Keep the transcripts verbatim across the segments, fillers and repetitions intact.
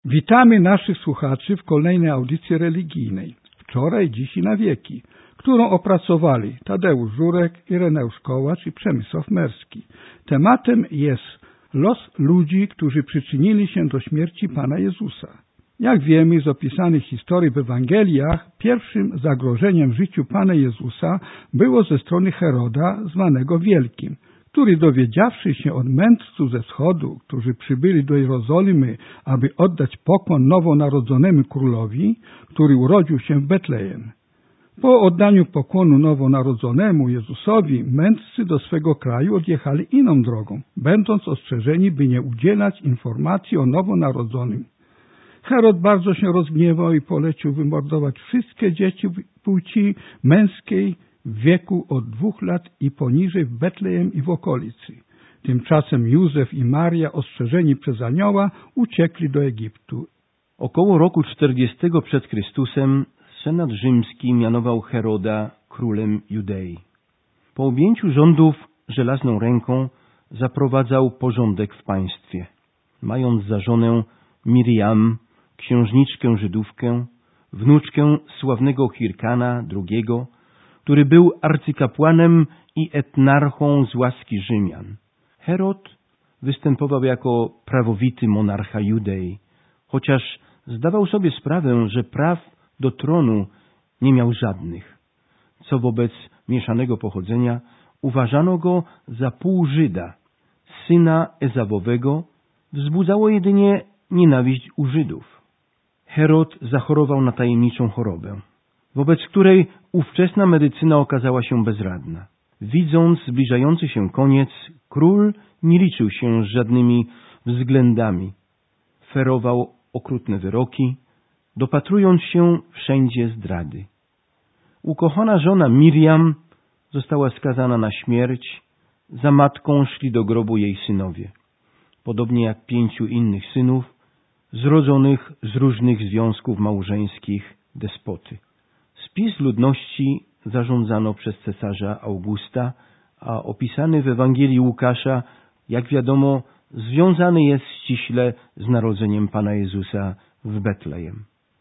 Witamy naszych słuchaczy w kolejnej audycji religijnej, wczoraj, dziś i na wieki, którą opracowali Tadeusz Żurek, Ireneusz Kołacz i Przemysław Merski. Tematem jest los ludzi, którzy przyczynili się do śmierci Pana Jezusa. Jak wiemy z opisanych historii w Ewangeliach, pierwszym zagrożeniem w życiu Pana Jezusa było ze strony Heroda, zwanego Wielkim, który dowiedziawszy się od mędrców ze wschodu, którzy przybyli do Jerozolimy, aby oddać pokłon nowonarodzonemu królowi, który urodził się w Betlejem. Po oddaniu pokłonu nowonarodzonemu Jezusowi, mędrcy do swego kraju odjechali inną drogą, będąc ostrzeżeni, by nie udzielać informacji o nowonarodzonym. Herod bardzo się rozgniewał i polecił wymordować wszystkie dzieci płci męskiej w wieku od dwóch lat i poniżej w Betlejem i w okolicy. Tymczasem Józef i Maria, ostrzeżeni przez anioła, uciekli do Egiptu. Około roku czterdziestego przed Chrystusem Senat Rzymski mianował Heroda królem Judei. Po objęciu rządów żelazną ręką zaprowadzał porządek w państwie, mając za żonę Miriam, księżniczkę Żydówkę, wnuczkę sławnego Hirkana drugiego, który był arcykapłanem i etnarchą z łaski Rzymian. Herod występował jako prawowity monarcha Judei, chociaż zdawał sobie sprawę, że praw do tronu nie miał żadnych, co wobec mieszanego pochodzenia uważano go za pół Żyda, syna Ezawowego, wzbudzało jedynie nienawiść u Żydów. Herod zachorował na tajemniczą chorobę, wobec której ówczesna medycyna okazała się bezradna. Widząc zbliżający się koniec, król nie liczył się z żadnymi względami. Ferował okrutne wyroki, dopatrując się wszędzie zdrady. Ukochana żona Miriam została skazana na śmierć, za matką szli do grobu jej synowie, podobnie jak pięciu innych synów, zrodzonych z różnych związków małżeńskich despoty. Spis ludności zarządzano przez cesarza Augusta, a opisany w Ewangelii Łukasza, jak wiadomo, związany jest ściśle z narodzeniem Pana Jezusa w Betlejem.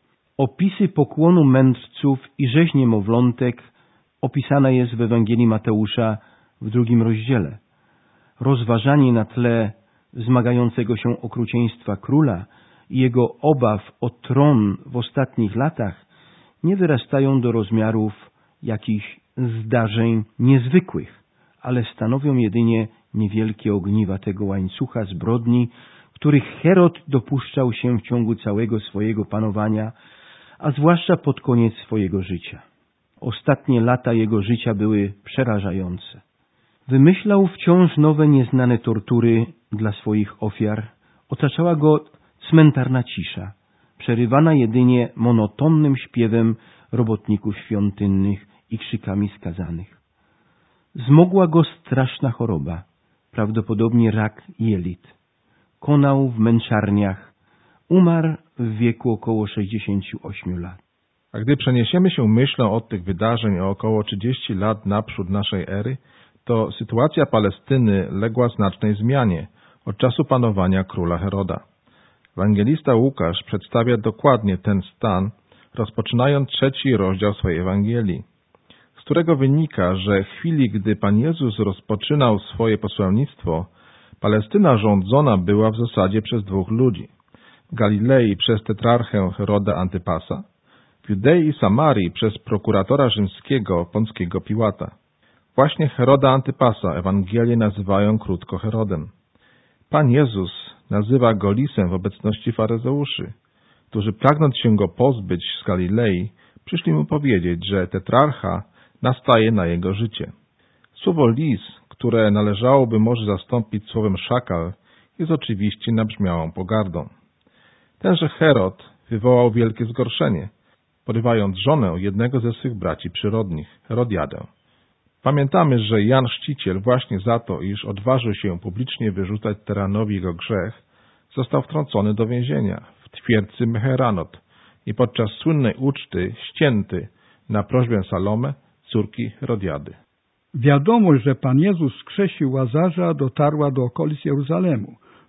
Opisy pokłonu mędrców i rzeź niemowlątek opisana jest w Ewangelii Mateusza w drugim rozdziale. Rozważanie na tle zmagającego się okrucieństwa króla i jego obaw o tron w ostatnich latach nie wyrastają do rozmiarów jakichś zdarzeń niezwykłych, ale stanowią jedynie niewielkie ogniwa tego łańcucha zbrodni, których Herod dopuszczał się w ciągu całego swojego panowania, a zwłaszcza pod koniec swojego życia. Ostatnie lata jego życia były przerażające. Wymyślał wciąż nowe, nieznane tortury dla swoich ofiar. Otaczała go cmentarna cisza, przerywana jedynie monotonnym śpiewem robotników świątynnych i krzykami skazanych. Zmogła go straszna choroba, prawdopodobnie rak jelit. Konał w męczarniach, umarł w wieku około sześćdziesięciu ośmiu lat. A gdy przeniesiemy się myślą od tych wydarzeń o około trzydzieści lat naprzód naszej ery, to sytuacja Palestyny legła znacznej zmianie od czasu panowania króla Heroda. Ewangelista Łukasz przedstawia dokładnie ten stan, rozpoczynając trzeci rozdział swojej Ewangelii, z którego wynika, że w chwili, gdy Pan Jezus rozpoczynał swoje posłannictwo, Palestyna rządzona była w zasadzie przez dwóch ludzi. W Galilei przez tetrarchę Heroda Antypasa, w Judei i Samarii przez prokuratora rzymskiego Ponckiego Piłata. Właśnie Heroda Antypasa Ewangelie nazywają krótko Herodem. Pan Jezus nazywa go lisem w obecności faryzeuszy, którzy pragnąc się go pozbyć z Galilei, przyszli mu powiedzieć, że tetrarcha nastaje na jego życie. Słowo lis, które należałoby może zastąpić słowem szakal, jest oczywiście nabrzmiałą pogardą. Tenże Herod wywołał wielkie zgorszenie, porywając żonę jednego ze swych braci przyrodnich, Herodiadę. Pamiętamy, że Jan Chrzciciel właśnie za to, iż odważył się publicznie wyrzucać tyranowi jego grzech, został wtrącony do więzienia w twierdzy Meheranot i podczas słynnej uczty ścięty na prośbę Salome, córki Herodiady. Wiadomość, że Pan Jezus wskrzesił Łazarza, dotarła do okolic Jeruzalemu.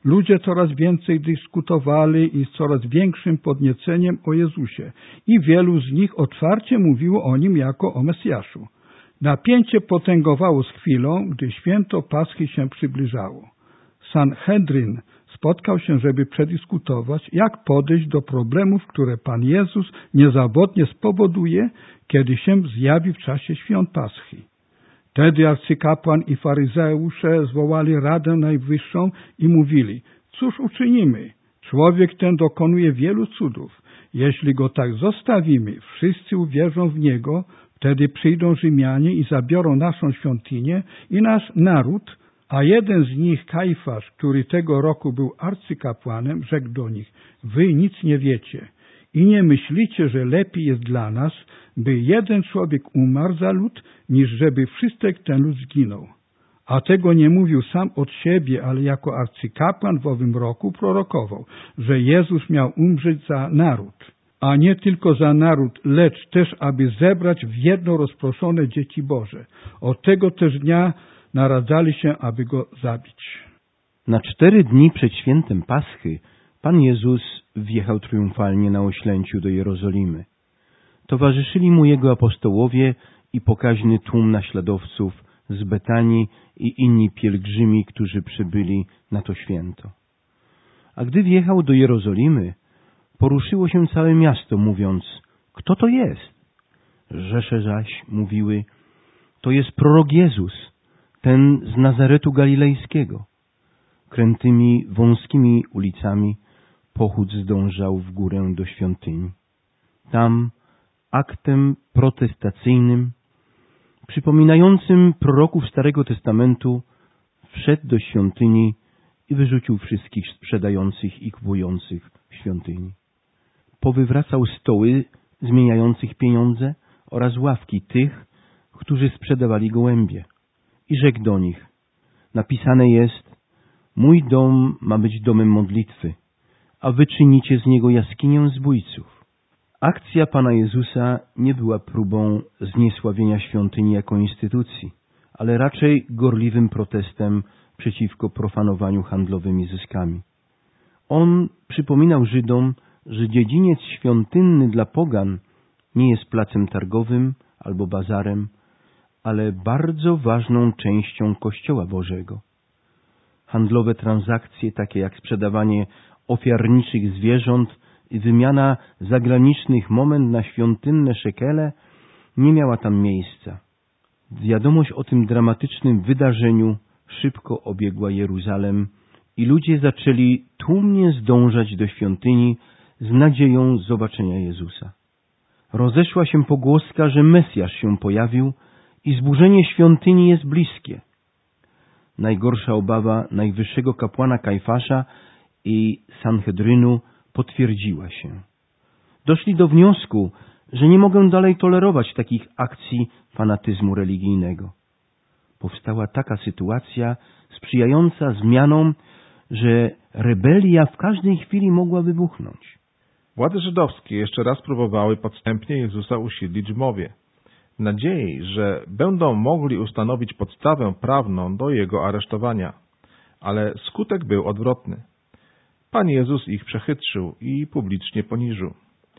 Ludzie coraz więcej dyskutowali i z coraz większym podnieceniem o Jezusie i wielu z nich otwarcie mówiło o Nim jako o Mesjaszu. Napięcie potęgowało z chwilą, gdy święto Paschy się przybliżało. Sanhedrin spotkał się, żeby przedyskutować, jak podejść do problemów, które Pan Jezus niezawodnie spowoduje, kiedy się zjawi w czasie świąt Paschy. Wtedy arcykapłan i faryzeusze zwołali Radę Najwyższą i mówili: cóż uczynimy? Człowiek ten dokonuje wielu cudów. Jeśli go tak zostawimy, wszyscy uwierzą w niego, wtedy przyjdą Rzymianie i zabiorą naszą świątynię i nasz naród. A jeden z nich, Kajfasz, który tego roku był arcykapłanem, rzekł do nich: wy nic nie wiecie i nie myślicie, że lepiej jest dla nas, by jeden człowiek umarł za lud, niż żeby wszystek ten lud zginął. A tego nie mówił sam od siebie, ale jako arcykapłan w owym roku prorokował, że Jezus miał umrzeć za naród, a nie tylko za naród, lecz też, aby zebrać w jedno rozproszone dzieci Boże. Od tego też dnia naradzali się, aby go zabić. Na cztery dni przed świętem Paschy Pan Jezus wjechał triumfalnie na oślęciu do Jerozolimy. Towarzyszyli mu jego apostołowie i pokaźny tłum naśladowców z Betanii i inni pielgrzymi, którzy przybyli na to święto. A gdy wjechał do Jerozolimy, poruszyło się całe miasto, mówiąc: kto to jest? Rzesze zaś mówiły: to jest prorok Jezus, ten z Nazaretu Galilejskiego. Krętymi, wąskimi ulicami pochód zdążał w górę do świątyni. Tam aktem protestacyjnym, przypominającym proroków Starego Testamentu, wszedł do świątyni i wyrzucił wszystkich sprzedających i kupujących w świątyni. Powywracał stoły zmieniających pieniądze oraz ławki tych, którzy sprzedawali gołębie. I rzekł do nich: napisane jest: mój dom ma być domem modlitwy, a wy czynicie z niego jaskinię zbójców. Akcja Pana Jezusa nie była próbą zniesławienia świątyni jako instytucji, ale raczej gorliwym protestem przeciwko profanowaniu handlowymi zyskami. On przypominał Żydom, że dziedziniec świątynny dla pogan nie jest placem targowym albo bazarem, ale bardzo ważną częścią Kościoła Bożego. Handlowe transakcje, takie jak sprzedawanie ofiarniczych zwierząt i wymiana zagranicznych moment na świątynne szekele, nie miała tam miejsca. Wiadomość o tym dramatycznym wydarzeniu szybko obiegła Jeruzalem i ludzie zaczęli tłumnie zdążać do świątyni z nadzieją zobaczenia Jezusa. Rozeszła się pogłoska, że Mesjasz się pojawił i zburzenie świątyni jest bliskie. Najgorsza obawa najwyższego kapłana Kajfasza i Sanhedrynu potwierdziła się. Doszli do wniosku, że nie mogą dalej tolerować takich akcji fanatyzmu religijnego. Powstała taka sytuacja sprzyjająca zmianom, że rebelia w każdej chwili mogła wybuchnąć. Władze żydowskie jeszcze raz próbowały podstępnie Jezusa usiedlić w mowie, w nadziei, że będą mogli ustanowić podstawę prawną do Jego aresztowania. Ale skutek był odwrotny. Pan Jezus ich przechytrzył i publicznie poniżył.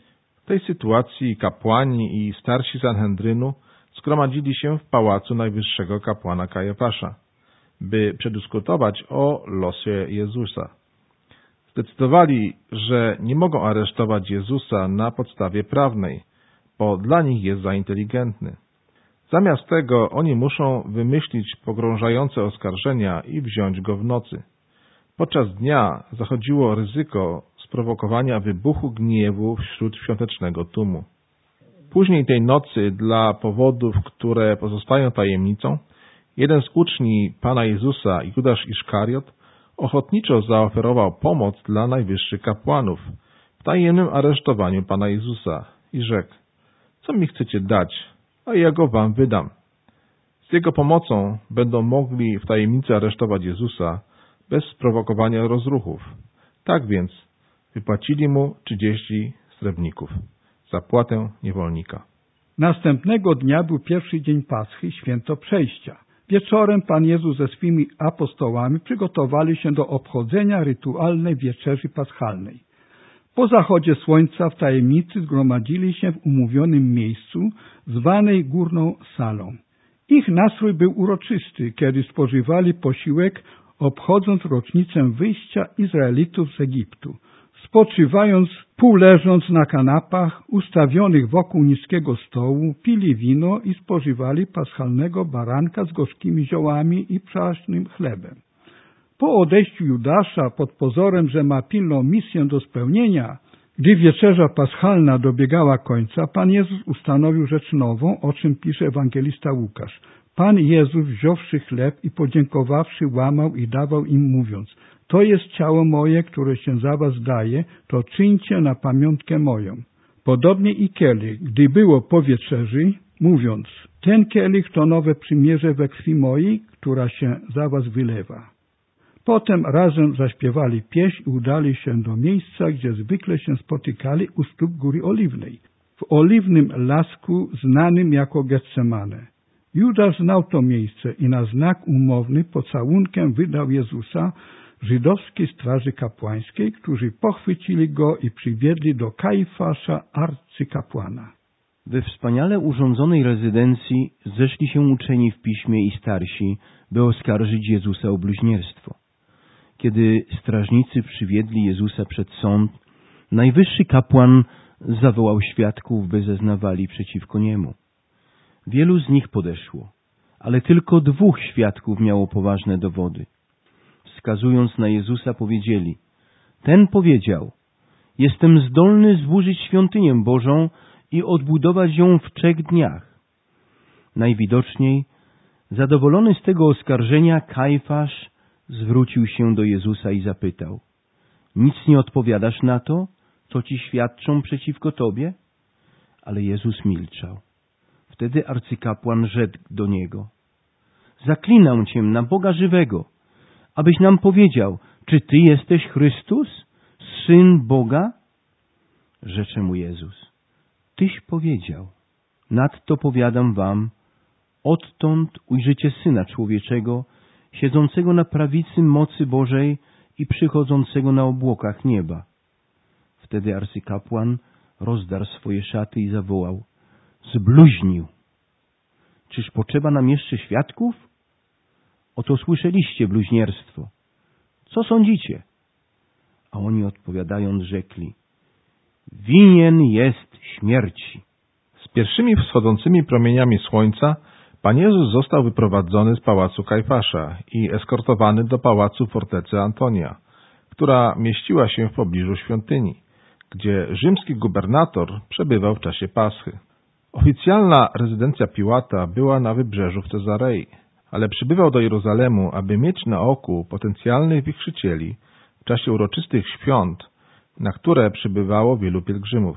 W tej sytuacji kapłani i starsi Sanhedrynu zgromadzili się w pałacu najwyższego kapłana Kajafasza, by przedyskutować o losie Jezusa. Zdecydowali, że nie mogą aresztować Jezusa na podstawie prawnej, bo dla nich jest za inteligentny. Zamiast tego oni muszą wymyślić pogrążające oskarżenia i wziąć go w nocy. Podczas dnia zachodziło ryzyko sprowokowania wybuchu gniewu wśród świątecznego tłumu. Później tej nocy, dla powodów, które pozostają tajemnicą, jeden z uczni Pana Jezusa, Judasz Iszkariot, ochotniczo zaoferował pomoc dla najwyższych kapłanów w tajemnym aresztowaniu Pana Jezusa i rzekł: co mi chcecie dać, a ja go wam wydam. Z jego pomocą będą mogli w tajemnicy aresztować Jezusa bez sprowokowania rozruchów. Tak więc wypłacili mu trzydzieści srebrników, zapłatę niewolnika. Następnego dnia był pierwszy dzień Paschy, święto przejścia. Wieczorem Pan Jezus ze swymi apostołami przygotowali się do obchodzenia rytualnej wieczerzy paschalnej. Po zachodzie słońca w tajemnicy zgromadzili się w umówionym miejscu, zwanej Górną Salą. Ich nastrój był uroczysty, kiedy spożywali posiłek, obchodząc rocznicę wyjścia Izraelitów z Egiptu. Spoczywając, półleżąc na kanapach ustawionych wokół niskiego stołu, pili wino i spożywali paschalnego baranka z gorzkimi ziołami i przaśnym chlebem. Po odejściu Judasza, pod pozorem, że ma pilną misję do spełnienia, gdy wieczerza paschalna dobiegała końca, Pan Jezus ustanowił rzecz nową, o czym pisze ewangelista Łukasz. Pan Jezus, wziąwszy chleb i podziękowawszy, łamał i dawał im, mówiąc: to jest ciało moje, które się za was daje, to czyńcie na pamiątkę moją. Podobnie i kielich, gdy było po wieczerzy, mówiąc: ten kielich to nowe przymierze we krwi mojej, która się za was wylewa. Potem razem zaśpiewali pieśń i udali się do miejsca, gdzie zwykle się spotykali u stóp Góry Oliwnej, w oliwnym lasku znanym jako Getsemane. Judasz znał to miejsce i na znak umowny pocałunkiem wydał Jezusa żydowskiej straży kapłańskiej, którzy pochwycili go i przywiedli do Kajfasza, arcykapłana. We wspaniale urządzonej rezydencji zeszli się uczeni w piśmie i starsi, by oskarżyć Jezusa o bluźnierstwo. Kiedy strażnicy przywiedli Jezusa przed sąd, najwyższy kapłan zawołał świadków, by zeznawali przeciwko niemu. Wielu z nich podeszło, ale tylko dwóch świadków miało poważne dowody. Wskazując na Jezusa, powiedzieli: ten powiedział: jestem zdolny zburzyć świątynię Bożą i odbudować ją w trzech dniach. Najwidoczniej, zadowolony z tego oskarżenia, Kajfasz zwrócił się do Jezusa i zapytał: nic nie odpowiadasz na to, co ci świadczą przeciwko tobie? Ale Jezus milczał. Wtedy arcykapłan rzekł do niego: zaklinam cię na Boga żywego, abyś nam powiedział, czy ty jesteś Chrystus, Syn Boga? Rzecze mu Jezus: tyś powiedział. Nadto powiadam wam, odtąd ujrzycie Syna Człowieczego, siedzącego na prawicy mocy Bożej i przychodzącego na obłokach nieba. Wtedy arcykapłan rozdarł swoje szaty i zawołał: zbluźnił! Czyż potrzeba nam jeszcze świadków? Oto słyszeliście bluźnierstwo. Co sądzicie? A oni odpowiadając rzekli: winien jest śmierci. Z pierwszymi wschodzącymi promieniami słońca Pan Jezus został wyprowadzony z pałacu Kajfasza i eskortowany do pałacu fortecy Antonia, która mieściła się w pobliżu świątyni, gdzie rzymski gubernator przebywał w czasie Paschy. Oficjalna rezydencja Piłata była na wybrzeżu w Cezarei, ale przybywał do Jeruzalemu, aby mieć na oku potencjalnych wichrzycieli w czasie uroczystych świąt, na które przybywało wielu pielgrzymów.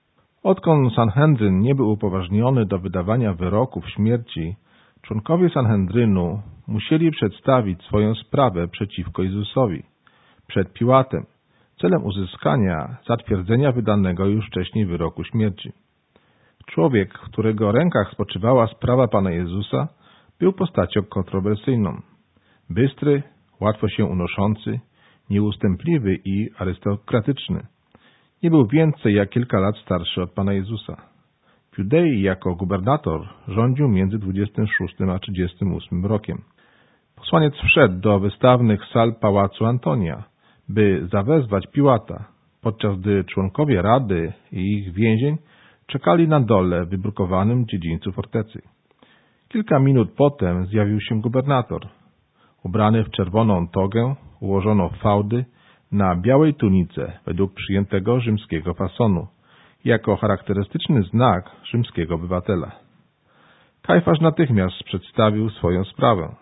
Odkąd Sanhedryn nie był upoważniony do wydawania wyroków śmierci, członkowie Sanhedrynu musieli przedstawić swoją sprawę przeciwko Jezusowi przed Piłatem, celem uzyskania zatwierdzenia wydanego już wcześniej wyroku śmierci. Człowiek, w którego rękach spoczywała sprawa Pana Jezusa, był postacią kontrowersyjną. Bystry, łatwo się unoszący, nieustępliwy i arystokratyczny. Nie był więcej jak kilka lat starszy od Pana Jezusa. W Judei jako gubernator rządził między dwudziestym szóstym a trzydziestym ósmym rokiem. Posłaniec wszedł do wystawnych sal pałacu Antonia, by zawezwać Piłata, podczas gdy członkowie rady i ich więzień czekali na dole w wybrukowanym dziedzińcu fortecy. Kilka minut potem zjawił się gubernator, ubrany w czerwoną togę, ułożoną w fałdy, na białej tunice według przyjętego rzymskiego fasonu, jako charakterystyczny znak rzymskiego obywatela. Kajfasz natychmiast przedstawił swoją sprawę.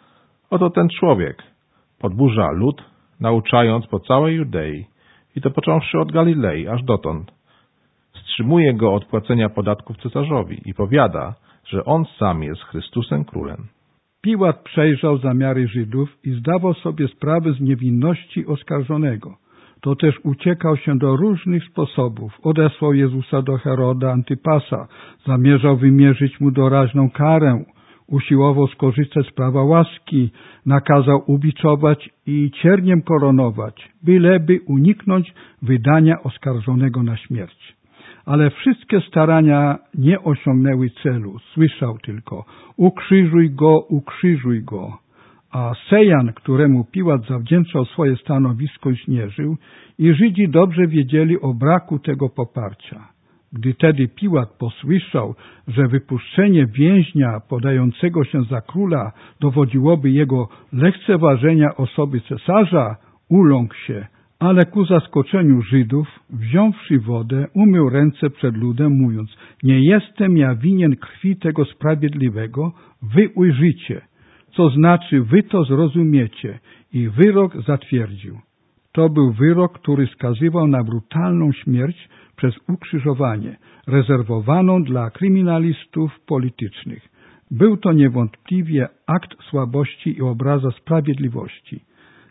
Oto ten człowiek podburza lud, nauczając po całej Judei, i to począwszy od Galilei aż dotąd. Wstrzymuje go od płacenia podatków cesarzowi i powiada, że on sam jest Chrystusem Królem. Piłat przejrzał zamiary Żydów i zdawał sobie sprawę z niewinności oskarżonego. To też uciekał się do różnych sposobów. Odesłał Jezusa do Heroda Antypasa. Zamierzał wymierzyć mu doraźną karę. Usiłował skorzystać z prawa łaski, nakazał ubiczować i cierniem koronować, byleby uniknąć wydania oskarżonego na śmierć. Ale wszystkie starania nie osiągnęły celu. Słyszał tylko: ukrzyżuj go, ukrzyżuj go. A Sejan, któremu Piłat zawdzięczał swoje stanowisko, już nie żył i Żydzi dobrze wiedzieli o braku tego poparcia. Gdy tedy Piłat posłyszał, że wypuszczenie więźnia podającego się za króla dowodziłoby jego lekceważenia osoby cesarza, uląkł się, ale ku zaskoczeniu Żydów, wziąwszy wodę, umył ręce przed ludem, mówiąc: nie jestem ja winien krwi tego sprawiedliwego, wy ujrzycie, co znaczy wy to zrozumiecie, i wyrok zatwierdził. To był wyrok, który skazywał na brutalną śmierć przez ukrzyżowanie, rezerwowaną dla kryminalistów politycznych. Był to niewątpliwie akt słabości i obraza sprawiedliwości.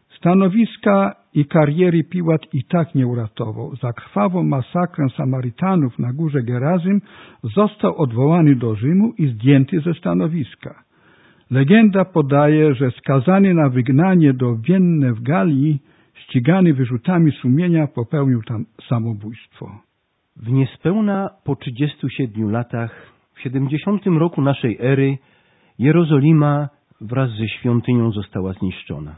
Stanowiska i kariery Piłat i tak nie uratował. Za krwawą masakrę Samarytanów na górze Gerazym został odwołany do Rzymu i zdjęty ze stanowiska. Legenda podaje, że skazany na wygnanie do Wienne w Galii, ścigany wyrzutami sumienia, popełnił tam samobójstwo. W niespełna po trzydziestu siedmiu latach, w siedemdziesiątym roku naszej ery, Jerozolima wraz ze świątynią została zniszczona.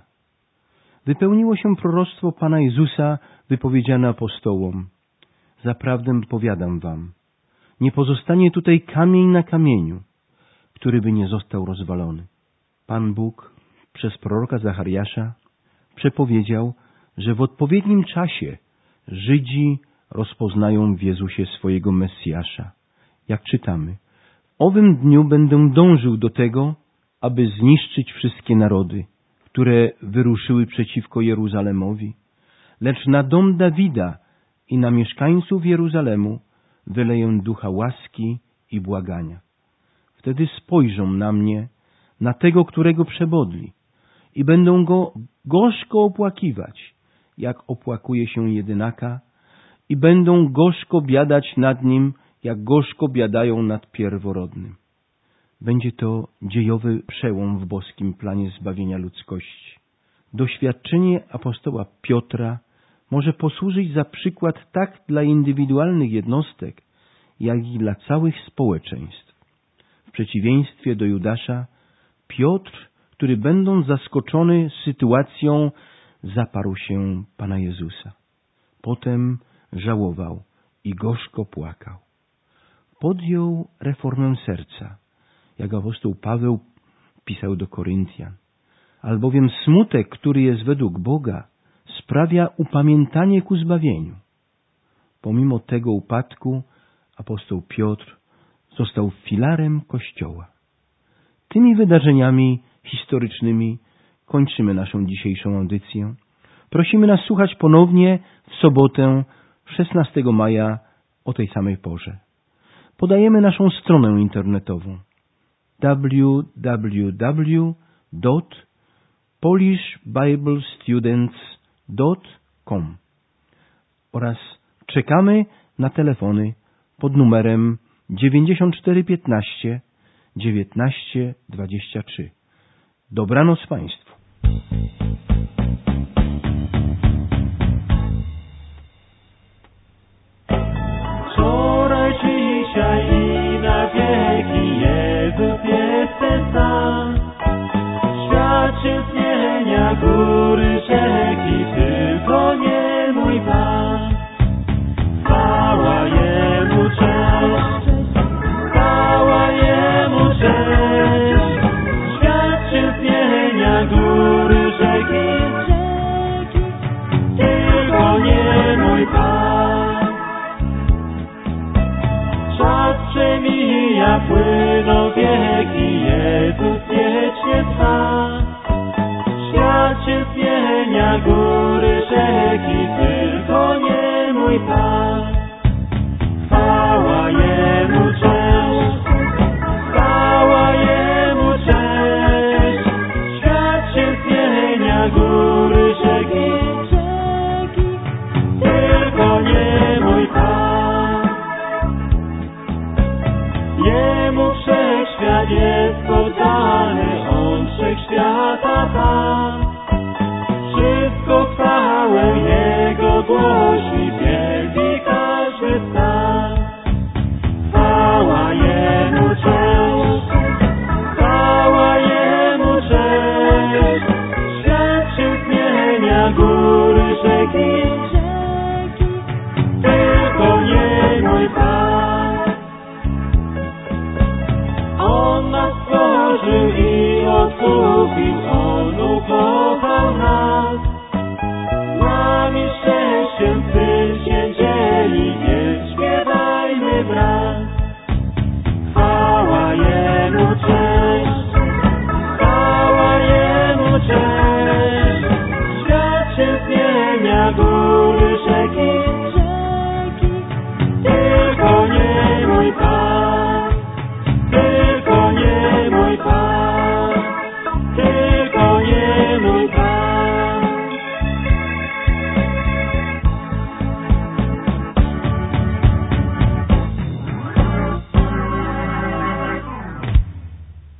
Wypełniło się proroctwo Pana Jezusa wypowiedziane apostołom: zaprawdę powiadam wam, nie pozostanie tutaj kamień na kamieniu, który by nie został rozwalony. Pan Bóg przez proroka Zachariasza przepowiedział, że w odpowiednim czasie Żydzi rozpoznają w Jezusie swojego Mesjasza. Jak czytamy: w owym dniu będę dążył do tego, aby zniszczyć wszystkie narody, które wyruszyły przeciwko Jeruzalemowi, lecz na dom Dawida i na mieszkańców Jeruzalemu wyleję ducha łaski i błagania. Wtedy spojrzą na mnie, na tego, którego przebodli, i będą go gorzko opłakiwać, jak opłakuje się jedynaka, i będą gorzko biadać nad nim, jak gorzko biadają nad pierworodnym. Będzie to dziejowy przełom w boskim planie zbawienia ludzkości. Doświadczenie apostoła Piotra może posłużyć za przykład tak dla indywidualnych jednostek, jak i dla całych społeczeństw. W przeciwieństwie do Judasza, Piotr, który będąc zaskoczony sytuacją, zaparł się Pana Jezusa. Potem żałował i gorzko płakał. Podjął reformę serca, jak apostoł Paweł pisał do Koryntian. Albowiem smutek, który jest według Boga, sprawia upamiętanie ku zbawieniu. Pomimo tego upadku apostoł Piotr został filarem Kościoła. Tymi wydarzeniami historycznymi kończymy naszą dzisiejszą audycję. Prosimy nas słuchać ponownie w sobotę szesnastego maja o tej samej porze. Podajemy naszą stronę internetową w w w kropka polish bible students kropka com oraz czekamy na telefony pod numerem dziewięćdziesiąt cztery piętnaście dziewiętnaście dwadzieścia trzy. Dobranoc Państwu. Wczoraj, dzisiaj i na wieki Jezus jest ten sam. Świat się zmienia, góry, rzeki, tylko nie mój Pan. Chwała Jemu, cześć, chwała Jemu, cześć. Świat się zmienia, góry, rzeki, ogłosi